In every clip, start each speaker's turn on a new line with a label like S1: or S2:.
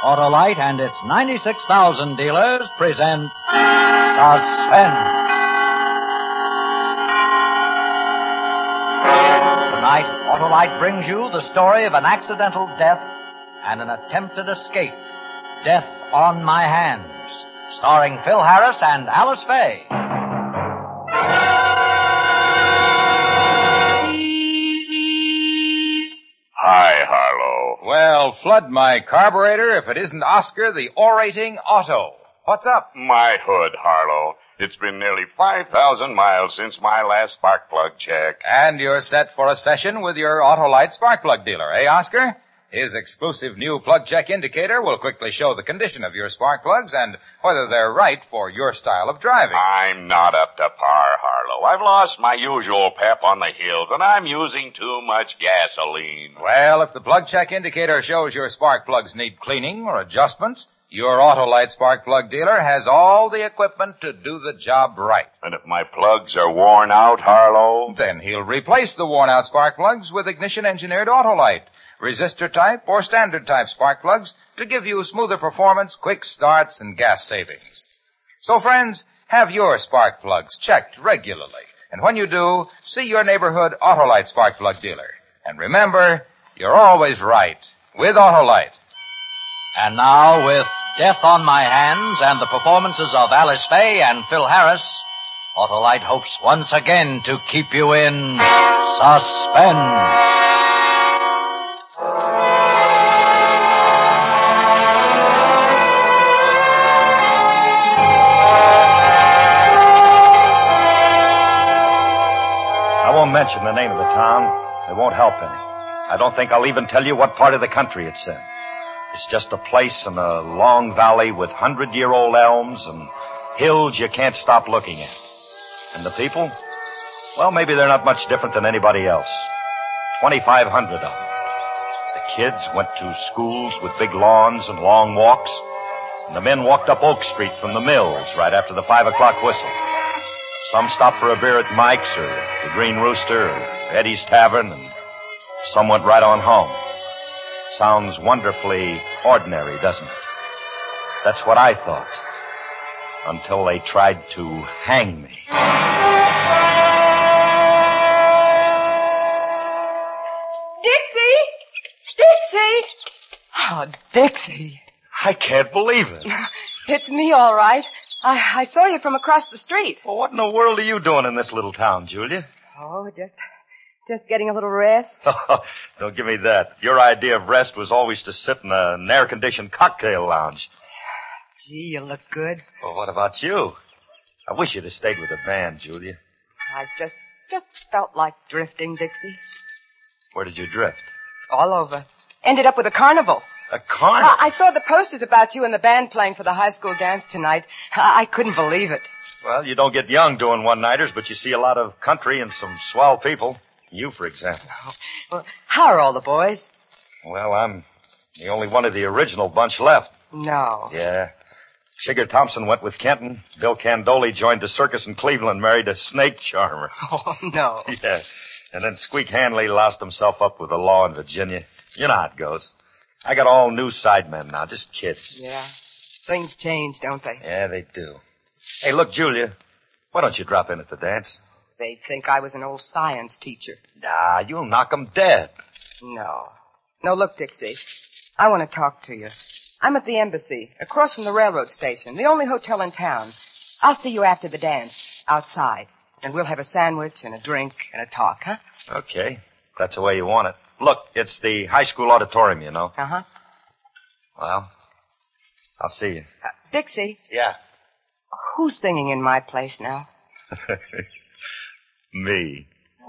S1: Autolite and its 96,000 dealers present Suspense. Tonight, Autolite brings you the story of an accidental death and an attempted escape. Death on My Hands, starring Phil Harris and Alice Faye.
S2: Hi, Harlow.
S3: Well, flood my carburetor if it isn't Oscar the orating Otto. What's up?
S2: My hood, Harlow. It's been nearly 5,000 miles since my last spark plug check.
S3: And you're set for a session with your Autolite spark plug dealer, eh, Oscar? His exclusive new plug check indicator will quickly show the condition of your spark plugs and whether they're right for your style of driving.
S2: I'm not up to par, Harlow. I've lost my usual pep on the hills, and I'm using too much gasoline.
S3: Well, if the plug check indicator shows your spark plugs need cleaning or adjustments, your Autolite spark plug dealer has all the equipment to do the job right.
S2: And if my plugs are worn out, Harlow?
S3: Then he'll replace the worn-out spark plugs with ignition-engineered Autolite, resistor-type or standard-type spark plugs to give you smoother performance, quick starts, and gas savings. So, friends, have your spark plugs checked regularly. And when you do, see your neighborhood Autolite spark plug dealer. And remember, you're always right with Autolite.
S1: And now, with Death on My Hands and the performances of Alice Faye and Phil Harris, Autolite hopes once again to keep you in suspense.
S4: I won't mention the name of the town. It won't help any. I don't think I'll even tell you what part of the country it's in. It's just a place in a long valley with 100-year-old elms and hills you can't stop looking at. And the people? Well, maybe they're not much different than anybody else. 2,500 of them. The kids went to schools with big lawns and long walks. And the men walked up Oak Street from the mills right after the 5 o'clock whistle. Some stopped for a beer at Mike's or the Green Rooster or Eddie's Tavern, and some went right on home. Sounds wonderfully ordinary, doesn't it? That's what I thought. Until they tried to hang me.
S5: Dixie! Dixie! Oh, Dixie.
S4: I can't believe it.
S5: It's me, all right. I saw you from across the street.
S4: Well, what in the world are you doing in this little town, Julia?
S5: Oh, just getting a little rest.
S4: Don't give me that. Your idea of rest was always to sit in an air-conditioned cocktail lounge.
S5: Gee, you look good.
S4: Well, what about you? I wish you'd have stayed with the band, Julia.
S5: I just felt like drifting, Dixie.
S4: Where did you drift?
S5: All over. Ended up with a carnival.
S4: A carnival?
S5: I saw the posters about you and the band playing for the high school dance tonight. I couldn't believe it.
S4: Well, you don't get young doing one-nighters, but you see a lot of country and some swell people. You, for example.
S5: Well, how are all the boys?
S4: Well, I'm the only one of the original bunch left.
S5: No.
S4: Yeah. Sugar Thompson went with Kenton. Bill Candoli joined the circus in Cleveland, married a snake charmer.
S5: Oh, no.
S4: Yeah. And then Squeak Hanley lost himself up with the law in Virginia. You know how it goes. I got all new sidemen now, just kids.
S5: Yeah. Things change, don't they?
S4: Yeah, they do. Hey, look, Julia, why don't you drop in at the dance?
S5: They'd think I was an old science teacher.
S4: Nah, you'll knock 'em dead.
S5: No. No, look, Dixie. I want to talk to you. I'm at the embassy, across from the railroad station, the only hotel in town. I'll see you after the dance, outside. And we'll have a sandwich and a drink and a talk, huh?
S4: Okay, that's the way you want it. Look, it's the high school auditorium, you know.
S5: Uh-huh.
S4: Well, I'll see you.
S5: Dixie.
S4: Yeah.
S5: Who's singing in my place now?
S4: Me.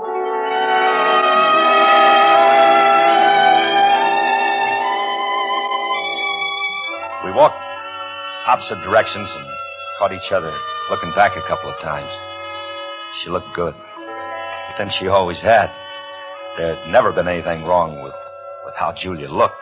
S4: We walked opposite directions and caught each other looking back a couple of times. She looked good. But then she always had. There had never been anything wrong with how Julia looked.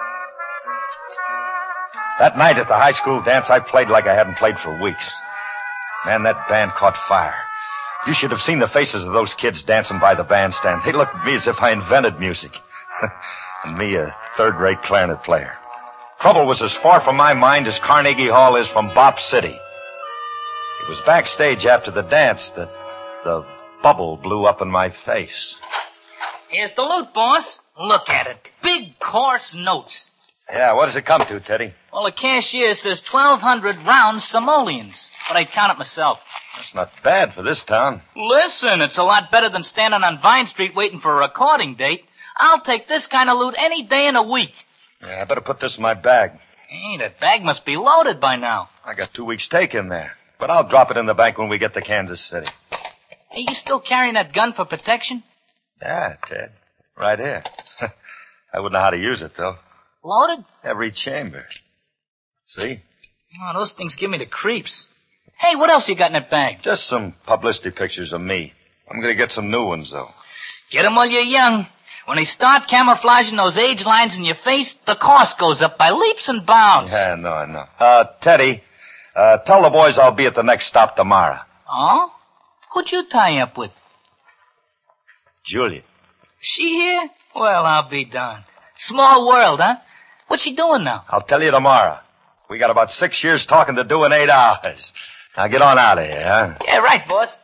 S4: That night at the high school dance, I played like I hadn't played for weeks. Man, that band caught fire. You should have seen the faces of those kids dancing by the bandstand. They looked at me as if I invented music. And me, a third-rate clarinet player. Trouble was as far from my mind as Carnegie Hall is from Bop City. It was backstage after the dance that the bubble blew up in my face.
S6: Here's the loot, boss. Look at it. Big, coarse notes.
S4: Yeah, what does it come to, Teddy?
S6: Well, the cashier says 1,200 round simoleons, but I'd count it myself.
S4: That's not bad for this town.
S6: Listen, it's a lot better than standing on Vine Street waiting for a recording date. I'll take this kind of loot any day in a week.
S4: Yeah, I better put this in my bag.
S6: Hey, that bag must be loaded by now.
S4: I got 2 weeks' take in there. But I'll drop it in the bank when we get to Kansas City.
S6: Hey, you still carrying that gun for protection?
S4: Yeah, Ted. Right here. I wouldn't know how to use it, though.
S6: Loaded?
S4: Every chamber. See?
S6: Oh, those things give me the creeps. Hey, what else you got in that bag?
S4: Just some publicity pictures of me. I'm going to get some new ones, though.
S6: Get 'em while you're young. When they start camouflaging those age lines in your face, the cost goes up by leaps and bounds.
S4: Yeah, no. Teddy, tell the boys I'll be at the next stop tomorrow.
S6: Oh? Who'd you tie up with?
S4: Julia.
S6: She here? Well, I'll be darned. Small world, huh? What's she doing now?
S4: I'll tell you tomorrow. We got about 6 years talking to do in 8 hours. Now get on out of here, huh?
S6: Yeah, right, boss.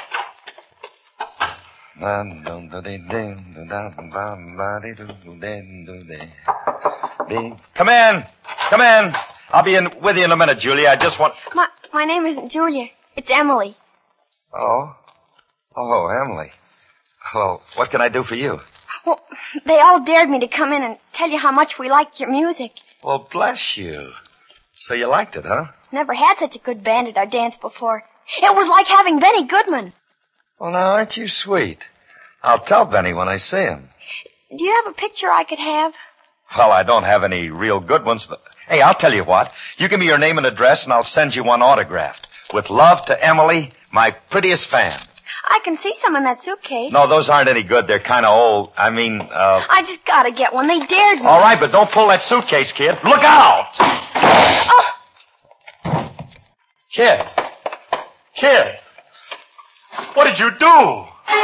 S4: Come in. I'll be in with you in a minute, Julia. I just want...
S7: My name isn't Julia. It's Emily.
S4: Oh, Emily. Well, what can I do for you?
S7: Well, they all dared me to come in and tell you how much we liked your music.
S4: Well, bless you. So you liked it, huh?
S7: Never had such a good band at our dance before. It was like having Benny Goodman.
S4: Well, now, aren't you sweet? I'll tell Benny when I see him.
S7: Do you have a picture I could have?
S4: Well, I don't have any real good ones, but... Hey, I'll tell you what. You give me your name and address, and I'll send you one autographed. With love to Emily, my prettiest fan.
S7: I can see some in that suitcase.
S4: No, those aren't any good. They're kind of old.
S7: I just gotta get one. They dared me.
S4: All right, but don't pull that suitcase, kid. Look out!
S7: Oh!
S4: Kid! What did you do?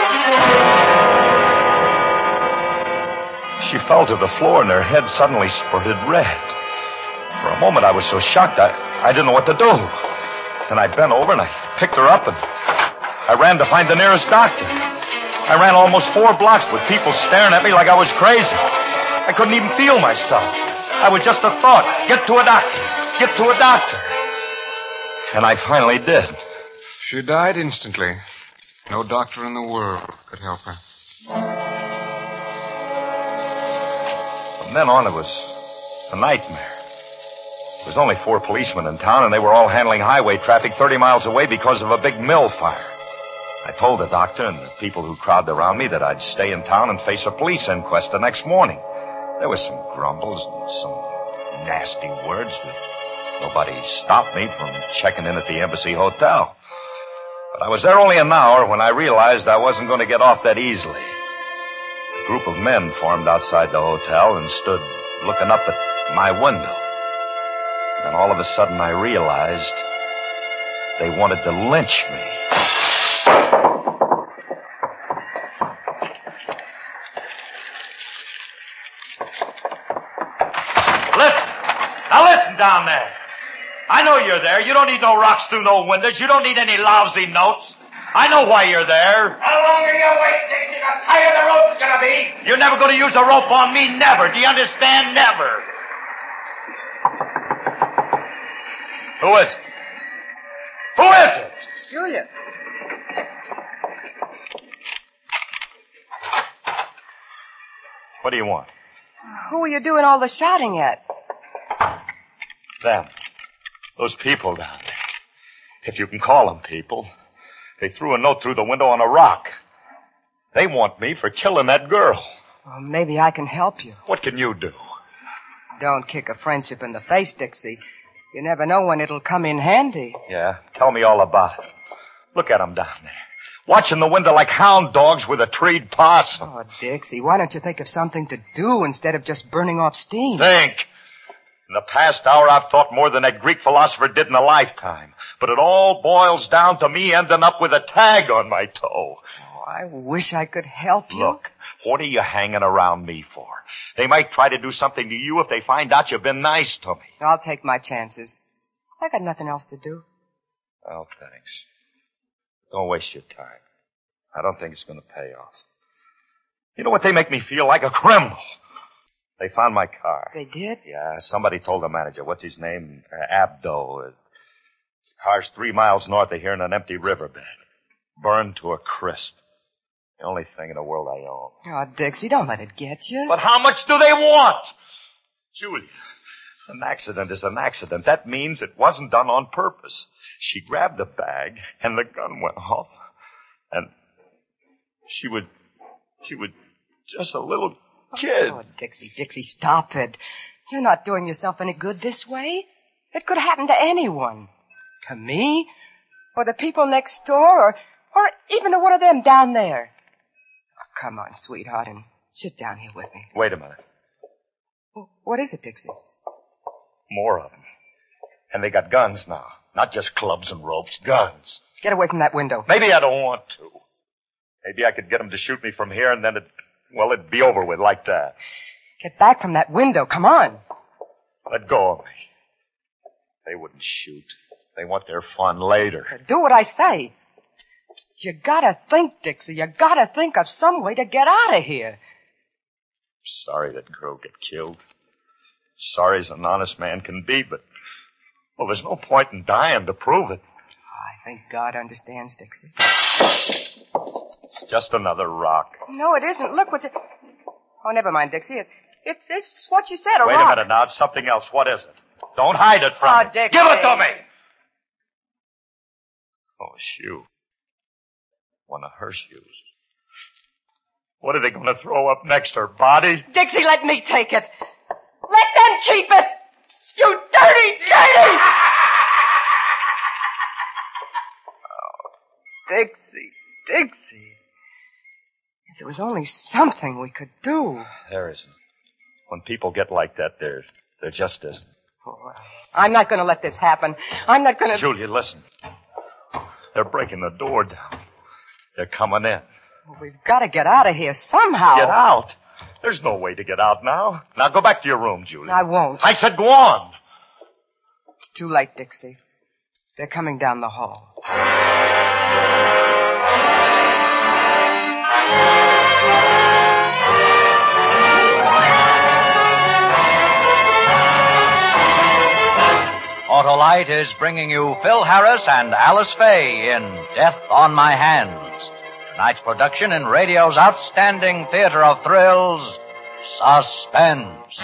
S4: She fell to the floor and her head suddenly spurted red. For a moment I was so shocked I didn't know what to do. Then I bent over and I picked her up and I ran to find the nearest doctor. I ran almost 4 blocks with people staring at me like I was crazy. I couldn't even feel myself. I was just a thought. Get to a doctor. Get to a doctor. And I finally did.
S8: She died instantly. No doctor in the world could help her.
S4: From then on, it was a nightmare. There was only 4 policemen in town, and they were all handling highway traffic 30 miles away because of a big mill fire. I told the doctor and the people who crowded around me that I'd stay in town and face a police inquest the next morning. There was some grumbles and some nasty words, but nobody stopped me from checking in at the Embassy Hotel. But I was there only an hour when I realized I wasn't going to get off that easily. A group of men formed outside the hotel and stood looking up at my window. Then all of a sudden I realized they wanted to lynch me. Listen down there. I know you're there. You don't need no rocks through no windows. You don't need any lousy notes. I know why you're there.
S2: How long are you waiting, Dixie? How tight the rope's gonna be?
S4: You're never going to use a rope on me. Never. Do you understand? Never. Who is it? Who is it?
S5: Julia.
S4: What do you want?
S5: Who are you doing all the shouting at?
S4: Them. Those people down there. If you can call them people. They threw a note through the window on a rock. They want me for killing that girl.
S5: Well, maybe I can help you.
S4: What can you do?
S5: Don't kick a friendship in the face, Dixie. You never know when it'll come in handy.
S4: Yeah? Tell me all about it. Look at them down there. Watching the window like hound dogs with a treed possum.
S5: Oh, Dixie, why don't you think of something to do instead of just burning off steam?
S4: Think. In the past hour, I've thought more than that Greek philosopher did in a lifetime. But it all boils down to me ending up with a tag on my toe.
S5: Oh, I wish I could help you.
S4: Look, what are you hanging around me for? They might try to do something to you if they find out you've been nice to me.
S5: I'll take my chances. I got nothing else to do.
S4: Well, thanks. Don't waste your time. I don't think it's going to pay off. You know what? They make me feel like a criminal. They found my car.
S5: They did?
S4: Yeah, somebody told the manager. What's his name? Abdo. The car's 3 miles north of here in an empty riverbed. Burned to a crisp. The only thing in the world I own.
S5: Oh, Dixie, don't let it get you.
S4: But how much do they want? Julia, an accident is an accident. That means it wasn't done on purpose. She grabbed the bag, and the gun went off. And she was just a little kid.
S5: Oh, Dixie, stop it. You're not doing yourself any good this way. It could happen to anyone. To me, or the people next door, or even to one of them down there. Oh, come on, sweetheart, and sit down here with me.
S4: Wait a minute.
S5: What is it, Dixie?
S4: More of them. And they got guns now. Not just clubs and ropes, guns.
S5: Get away from that window.
S4: Maybe I don't want to. Maybe I could get them to shoot me from here, and then it'd be over with like that.
S5: Get back from that window. Come on.
S4: Let go of me. They wouldn't shoot. They want their fun later.
S5: Do what I say. You gotta think, Dixie. You gotta think of some way to get out of here.
S4: Sorry that girl got killed. Sorry as an honest man can be, but, well, there's no point in dying to prove it.
S5: I think God understands, Dixie.
S4: It's just another rock.
S5: No, it isn't. Look what you... Oh, never mind, Dixie. It's what you said, a
S4: Wait
S5: rock.
S4: a minute now. It's something else. What is it? Don't hide it from me.
S5: Dixie.
S4: Give it to me! Oh, a shoe. One of her shoes. What are they going to throw up next? Her body?
S5: Dixie, let me take it. Let them keep it! You dirty, dirty! Oh, Dixie. If there was only something we could do.
S4: There isn't. When people get like that, there just isn't.
S5: Oh, well, I'm not going to let this happen. I'm not going to...
S4: Julia, listen. They're breaking the door down. They're coming in.
S5: Well, we've got to get out of here somehow.
S4: Get out? There's no way to get out now. Now go back to your room, Julia.
S5: I won't.
S4: I said go on.
S5: It's too late, Dixie. They're coming down the hall.
S1: Autolite is bringing you Phil Harris and Alice Faye in Death on My Hands. Tonight's production in radio's outstanding theater of thrills, Suspense.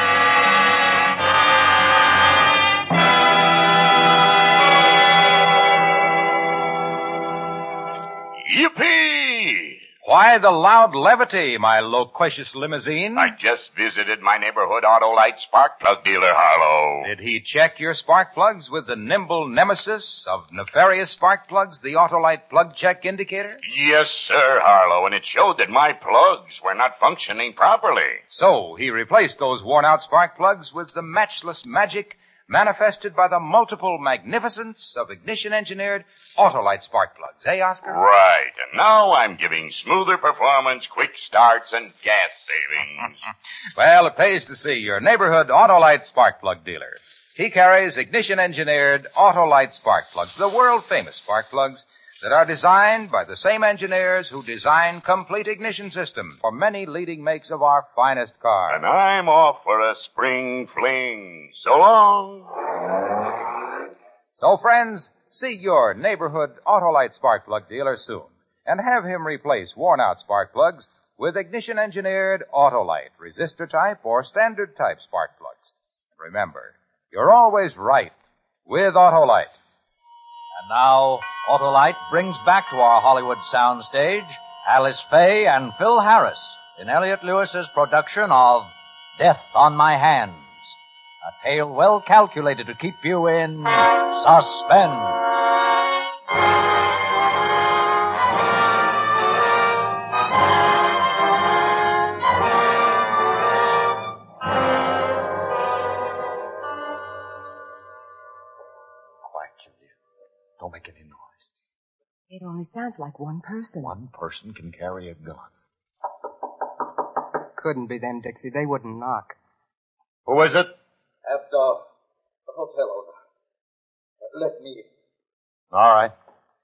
S2: Yippee!
S3: Why the loud levity, my loquacious limousine?
S2: I just visited my neighborhood Autolite spark plug dealer, Harlow.
S3: Did he check your spark plugs with the nimble nemesis of nefarious spark plugs, the Autolite plug check indicator?
S2: Yes, sir, Harlow, and it showed that my plugs were not functioning properly.
S3: So he replaced those worn-out spark plugs with the matchless magic manifested by the multiple magnificence of ignition-engineered Autolite spark plugs. Eh, Oscar?
S2: Right, and now I'm giving smoother performance, quick starts, and gas savings.
S3: Well, it pays to see your neighborhood Autolite spark plug dealer. He carries ignition-engineered Autolite spark plugs, the world-famous spark plugs that are designed by the same engineers who design complete ignition systems for many leading makes of our finest cars.
S2: And I'm off for a spring fling. So long.
S3: So, friends, see your neighborhood Autolite spark plug dealer soon and have him replace worn-out spark plugs with ignition-engineered Autolite, resistor type or standard type spark plugs. Remember, you're always right with Autolite.
S1: And now, Autolite brings back to our Hollywood soundstage Alice Faye and Phil Harris in Elliot Lewis's production of Death on My Hands, a tale well calculated to keep you in suspense.
S4: Don't make any noise.
S5: It only sounds like one person.
S4: One person can carry a gun.
S5: couldn't be them, Dixie. They wouldn't knock.
S4: Who is it?
S1: The hotel owner. Let me.
S4: All right.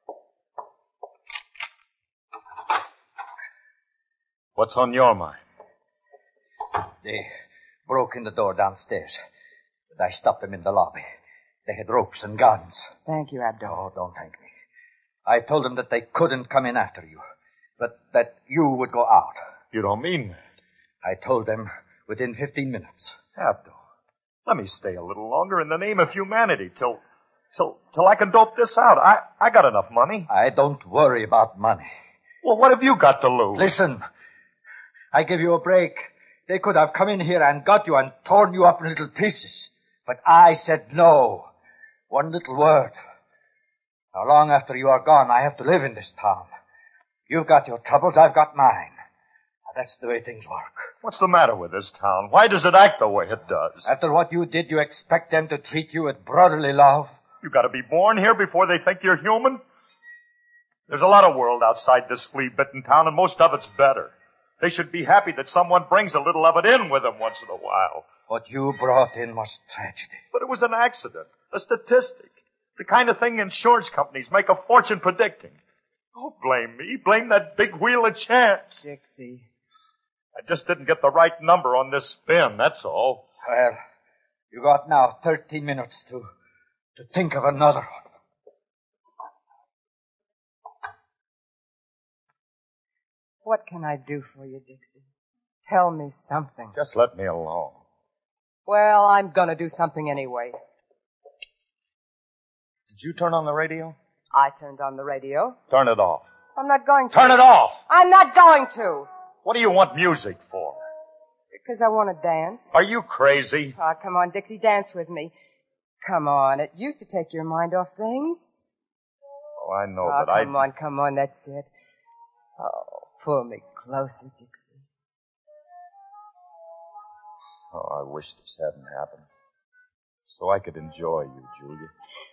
S4: What's on your mind?
S1: They broke in the door downstairs, but I stopped them in the lobby. They had ropes and guns.
S5: Thank you, Abdul.
S1: Oh, don't thank me. I told them that they couldn't come in after you, but that you would go out.
S4: You don't mean that.
S1: I told them within 15 minutes.
S4: Abdul, let me stay a little longer in the name of humanity till I can dope this out. I got enough money.
S1: I don't worry about money.
S4: Well, what have you got to lose?
S1: Listen, I give you a break. They could have come in here and got you and torn you up in little pieces. But I said no. One little word. Now, long after you are gone, I have to live in this town. You've got your troubles, I've got mine. Now, that's the way things work.
S4: What's the matter with this town? Why does it act the way it does?
S1: After what you did, you expect them to treat you with brotherly love?
S4: You gotta be born here before they think you're human? There's a lot of world outside this flea-bitten town, and most of it's better. They should be happy that someone brings a little of it in with them once in a while.
S1: What you brought in was tragedy.
S4: But it was an accident, a statistic, the kind of thing insurance companies make a fortune predicting. Don't blame me. Blame that big wheel of chance.
S5: Dixie.
S4: I just didn't get the right number on this spin, that's all.
S1: Well, you got now 13 minutes to think of another one.
S5: What can I do for you, Dixie? Tell me something.
S4: Just let me alone.
S5: Well, I'm gonna do something anyway.
S4: Did you turn on the radio?
S5: I turned on the radio.
S4: Turn it off.
S5: I'm not going to.
S4: Turn it off!
S5: I'm not going to.
S4: What do you want music for?
S5: Because I want to dance.
S4: Are you crazy?
S5: Oh, come on, Dixie, dance with me. Come on, it used to take your mind off things.
S4: Oh, I know,
S5: Oh,
S4: but
S5: come on, that's it. Oh, pull me closer, Dixie.
S4: Oh, I wish this hadn't happened. So I could enjoy you, Julia.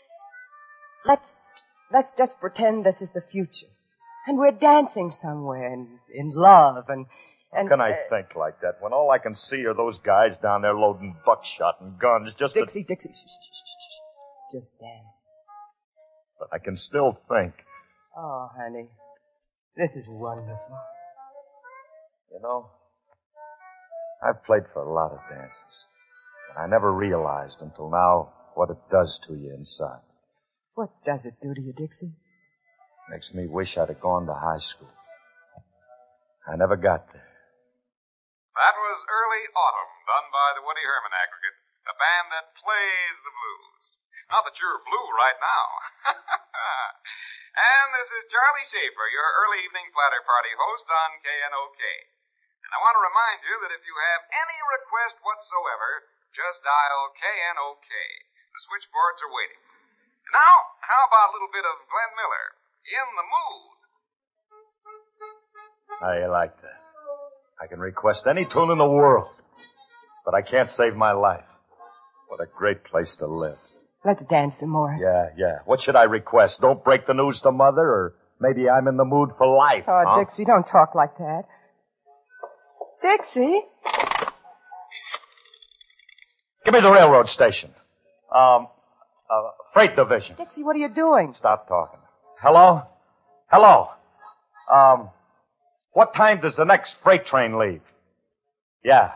S5: Let's just pretend this is the future. And we're dancing somewhere in love and
S4: How can I think like that when all I can see are those guys down there loading buckshot and guns just
S5: Dixie, Dixie, shh. Just dance.
S4: But I can still think.
S5: Oh, honey, this is wonderful.
S4: You know, I've played for a lot of dances. And I never realized until now what it does to you inside.
S5: What does it do to you, Dixie?
S4: Makes me wish I'd have gone to high school. I never got there.
S9: That was Early Autumn, done by the Woody Herman Aggregate, a band that plays the blues. Not that you're blue right now. And this is Charlie Schaefer, your early evening platter party host on KNOK. And I want to remind you that if you have any request whatsoever, just dial KNOK. The switchboards are waiting. Now, how about a little bit of Glenn Miller, In the Mood?
S4: I like that. I can request any tune in the world, but I can't save my life. What a great place to live.
S5: Let's dance some more.
S4: Yeah. What should I request? Don't break the news to Mother, or maybe I'm in the mood for life.
S5: Oh,
S4: huh?
S5: Dixie, don't talk like that. Dixie?
S4: Give me the railroad station. Freight division.
S5: Dixie, what are you doing?
S4: Stop talking. Hello? What time does the next freight train leave? Yeah.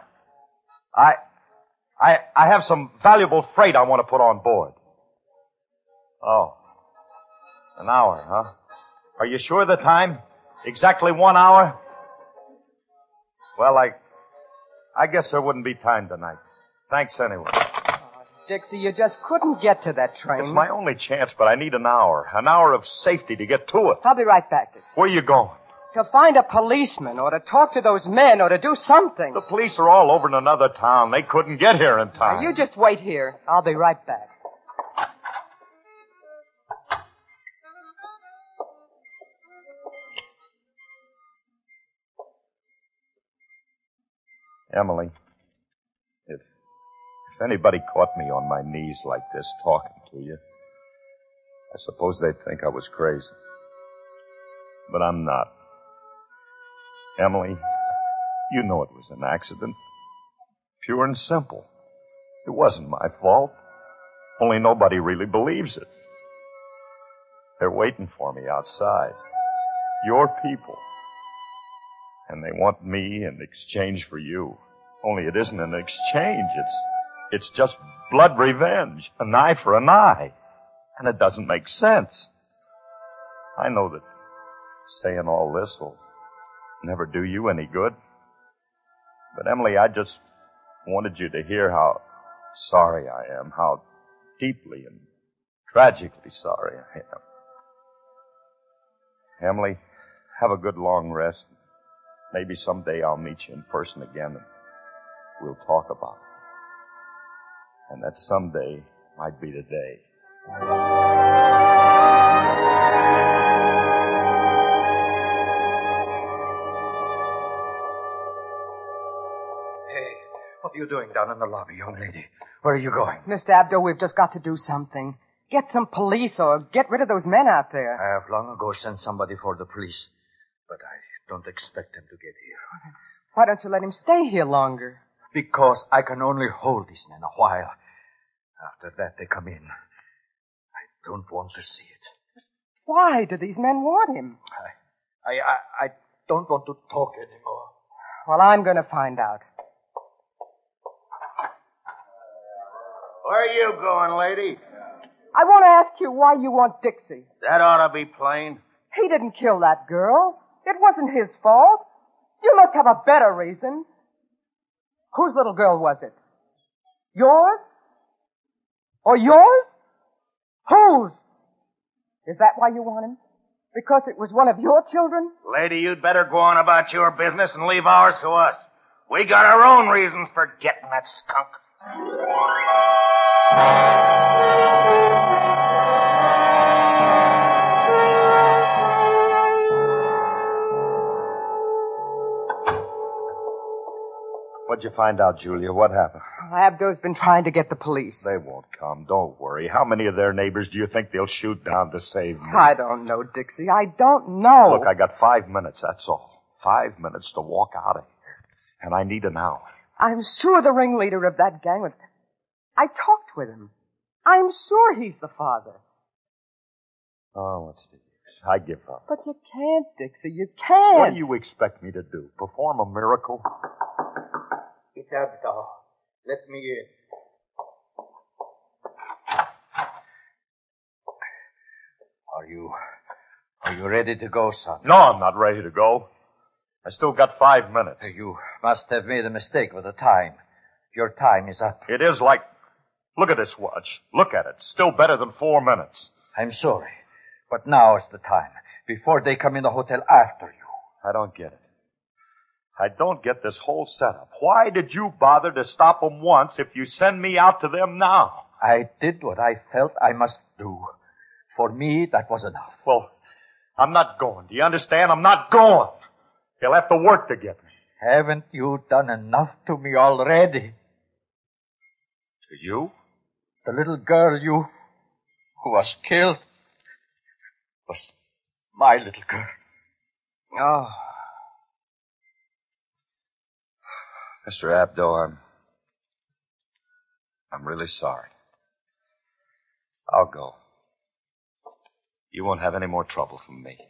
S4: I have some valuable freight I want to put on board. Oh. An hour, huh? Are you sure of the time? Exactly 1 hour? Well, I guess there wouldn't be time tonight. Thanks anyway.
S5: Oh, Dixie, you just couldn't get to that train.
S4: It's my only chance, but I need an hour. An hour of safety to get to it.
S5: I'll be right back, Dixie.
S4: Where you going?
S5: To find a policeman, or to talk to those men, or to do something.
S4: The police are all over in another town. They couldn't get here in time.
S5: Now, you just wait here. I'll be right back.
S4: Emily, if anybody caught me on my knees like this talking to you, I suppose they'd think I was crazy. But I'm not. Emily, You know it was an accident. Pure and simple. It wasn't my fault. Only nobody really believes it. They're waiting for me outside. Your people. And they want me in exchange for you. Only it isn't an exchange. It's just blood revenge. An eye for an eye. And it doesn't make sense. I know that saying all this will never do you any good. But Emily, I just wanted you to hear how sorry I am, how deeply and tragically sorry I am. Emily, have a good long rest. Maybe someday I'll meet you in person again and we'll talk about it. And that someday might be today.
S10: Hey, what are you doing down in the lobby, young lady? Where are you going?
S5: Mr. Abdo, we've just got to do something. Get some police or get rid of those men out there.
S10: I have long ago sent somebody for the police, but I don't expect them to get here.
S5: Why don't you let him stay here longer?
S10: Because I can only hold these men a while. After that, they come in. I don't want to see it.
S5: Why do these men want him?
S10: I don't want to talk anymore.
S5: Well, I'm going to find out.
S11: Where are you going, lady?
S5: I want to ask you why you want Dixie.
S11: That ought to be plain.
S5: He didn't kill that girl. It wasn't his fault. You must have a better reason. Whose little girl was it? Yours? Or yours? Whose? Is that why you want him? Because it was one of your children?
S11: Lady, you'd better go on about your business and leave ours to us. We got our own reasons for getting that skunk.
S4: What'd you find out, Julia? What happened?
S5: Abdo's been trying to get the police.
S4: They won't come. Don't worry. How many of their neighbors do you think they'll shoot down to save me?
S5: I don't know, Dixie. I don't know.
S4: Look, I got 5 minutes, that's all. 5 minutes to walk out of here. And I need an hour.
S5: I'm sure the ringleader of that gang was... I talked with him. I'm sure he's the father.
S4: Oh, what's the use? I give up.
S5: But you can't, Dixie. You can't.
S4: What do you expect me to do? Perform a miracle?
S10: It's Abdo. Let me in. Are you ready to go, son?
S4: No, I'm not ready to go. I still got 5 minutes.
S10: You must have made a mistake with the time. Your time is up.
S4: It is like... Look at this watch. Look at it. Still better than 4 minutes.
S10: I'm sorry, but now is the time. Before they come in the hotel after you.
S4: I don't get it. I don't get this whole setup. Why did you bother to stop them once if you send me out to them now?
S10: I did what I felt I must do. For me, that was enough.
S4: Well, I'm not going. Do you understand? I'm not going. They'll have to work to get me.
S10: Haven't you done enough to me already?
S4: To you?
S10: The little girl who was killed was my little girl.
S5: Oh.
S4: Mr. Abdo, I'm really sorry. I'll go. You won't have any more trouble from me.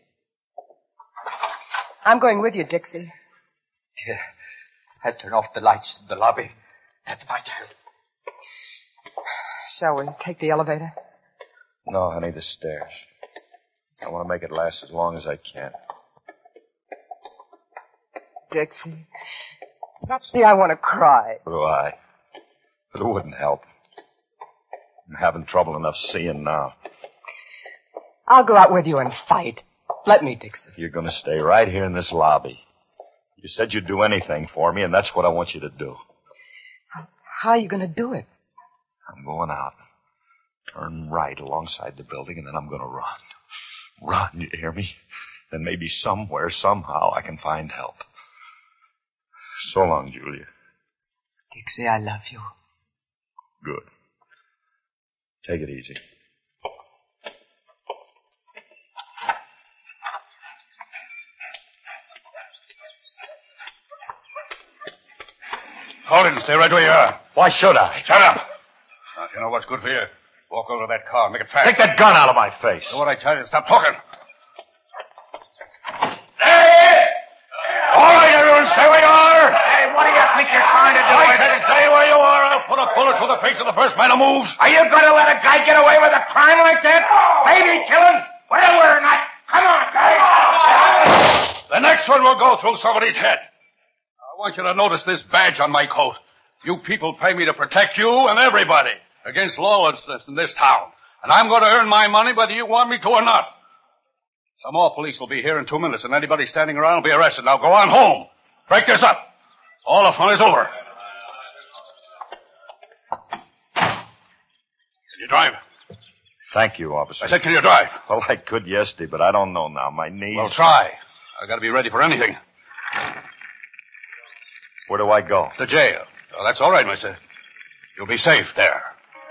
S5: I'm going with you, Dixie.
S10: Here, I'll turn off the lights in the lobby. That might help.
S5: Shall we take the elevator?
S4: No, honey, the stairs. I want to make it last as long as I can.
S5: Dixie. See, I want to cry.
S4: So do I. But it wouldn't help. I'm having trouble enough seeing now.
S5: I'll go out with you and fight. Let me, Dixie.
S4: You're going to stay right here in this lobby. You said you'd do anything for me, and that's what I want you to do.
S5: How are you going to do it?
S4: I'm going out. Turn right alongside the building, and then I'm going to run. Run, you hear me? Then maybe somewhere, somehow, I can find help. So long, Julia.
S5: Dixie, I love you.
S4: Good. Take it easy.
S12: Hold it and stay right where you are.
S4: Why should I?
S12: Shut up. Now, if you know what's good for you, walk over to that car and make it fast.
S4: Take that gun out of my face.
S12: Do what I tell you. Stop talking.
S11: All right, everyone, stay where you are. Hey, what do you think you're trying to do?
S12: I said stay where you are. I'll put a bullet through the face of the first man who moves.
S11: Are you going to let a guy get away with a crime like that? Baby killing? Whatever or not. Come on, guys.
S12: The next one will go through somebody's head. I want you to notice this badge on my coat. You people pay me to protect you and everybody against lawlessness in this town. And I'm going to earn my money whether you want me to or not. Some more police will be here in 2 minutes, and anybody standing around will be arrested. Now go on home. Break this up. All the fun is over. Can you drive?
S4: Thank you, officer.
S12: I said, can you drive?
S4: Well, I could yesterday, but I don't know now. My knees...
S12: Well, try. I got to be ready for anything.
S4: Where do I go?
S12: To jail. Oh, that's all right, mister. You'll be safe there.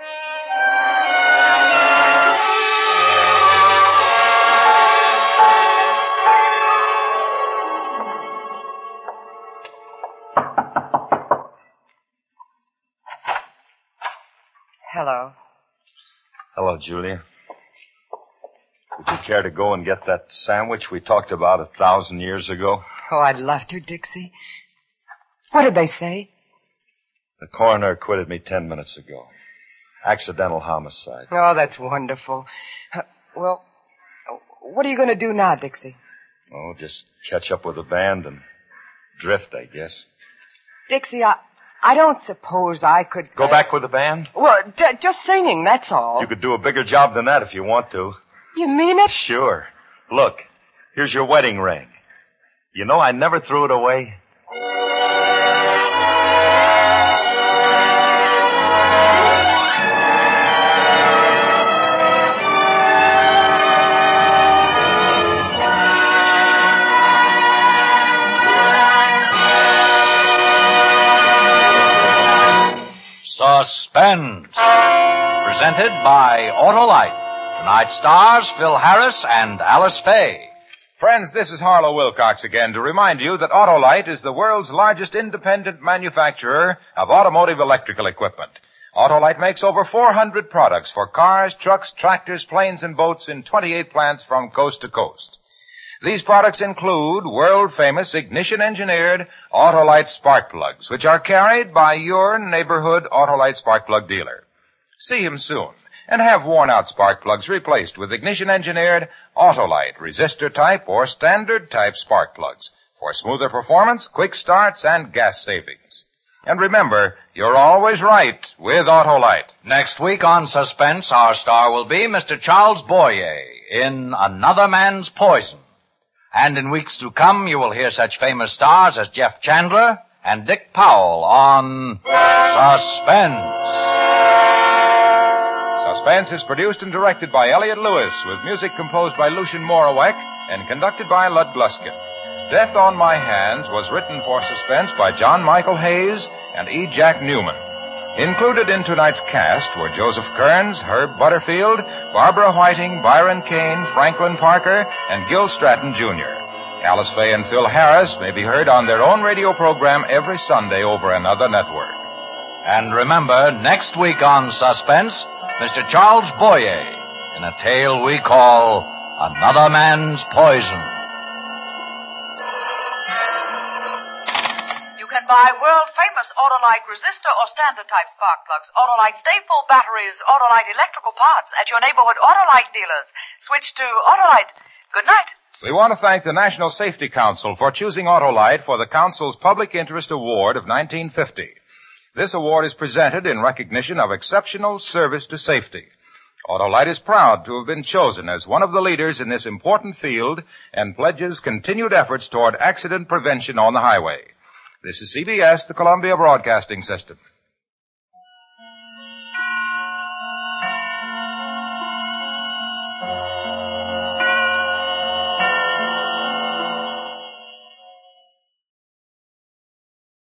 S5: Hello.
S4: Hello, Julia. Would you care to go and get that sandwich we talked about 1,000 years ago?
S5: Oh, I'd love to, Dixie. What did they say?
S4: The coroner acquitted me 10 minutes ago. Accidental homicide.
S5: Oh, that's wonderful. Well, what are you going to do now, Dixie?
S4: Oh, just catch up with the band and drift, I guess.
S5: Dixie, I don't suppose I could...
S4: Go back with the band?
S5: Well, just singing, that's all.
S4: You could do a bigger job than that if you want to.
S5: You mean it?
S4: Sure. Look, here's your wedding ring. You know, I never threw it away.
S1: Suspense. Presented by Autolite. Tonight's stars, Phil Harris and Alice Faye.
S3: Friends, this is Harlow Wilcox again to remind you that Autolite is the world's largest independent manufacturer of automotive electrical equipment. Autolite makes over 400 products for cars, trucks, tractors, planes, and boats in 28 plants from coast to coast. These products include world-famous ignition-engineered Autolite spark plugs, which are carried by your neighborhood Autolite spark plug dealer. See him soon and have worn-out spark plugs replaced with ignition-engineered Autolite resistor-type or standard-type spark plugs for smoother performance, quick starts, and gas savings. And remember, you're always right with Autolite.
S1: Next week on Suspense, our star will be Mr. Charles Boyer in Another Man's Poison. And in weeks to come, you will hear such famous stars as Jeff Chandler and Dick Powell on Suspense.
S3: Suspense is produced and directed by Elliott Lewis, with music composed by Lucien Morawek and conducted by Lud Gluskin. Death on My Hands was written for Suspense by John Michael Hayes and E. Jack Newman. Included in tonight's cast were Joseph Kearns, Herb Butterfield, Barbara Whiting, Byron Kane, Franklin Parker, and Gil Stratton, Jr. Alice Faye and Phil Harris may be heard on their own radio program every Sunday over another network.
S1: And remember, next week on Suspense, Mr. Charles Boyer in a tale we call Another Man's Poison.
S13: Buy world-famous Autolite resistor or standard-type spark plugs, Autolite stay-full batteries, Autolite electrical parts at your neighborhood Autolite dealers. Switch to Autolite. Good night.
S3: We want to thank the National Safety Council for choosing Autolite for the Council's Public Interest Award of 1950. This award is presented in recognition of exceptional service to safety. Autolite is proud to have been chosen as one of the leaders in this important field and pledges continued efforts toward accident prevention on the highway. This is CBS, the Columbia Broadcasting System.